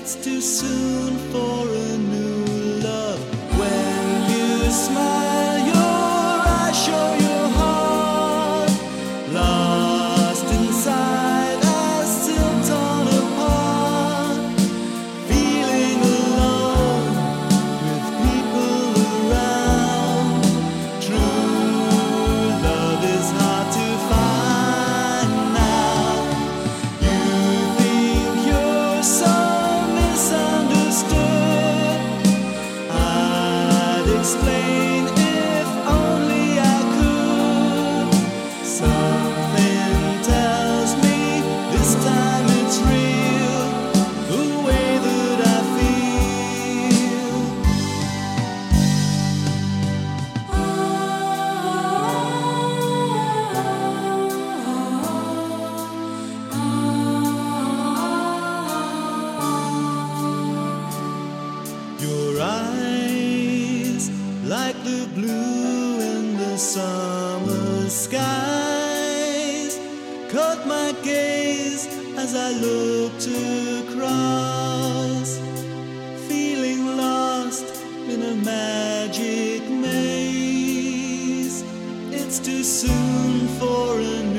It's too soon for a new love. When you smile, your eyes show your heart. Lost inside, as still torn apart. Feeling alone with people around. True love is hard to find now. You think you're so misunderstood. I'd explain if only I could. Something tells me this time it's real, the way that I feel. Your eyes, like the blue in the summer skies, caught my gaze as I looked across, feeling lost in a magic maze. It's too soon for a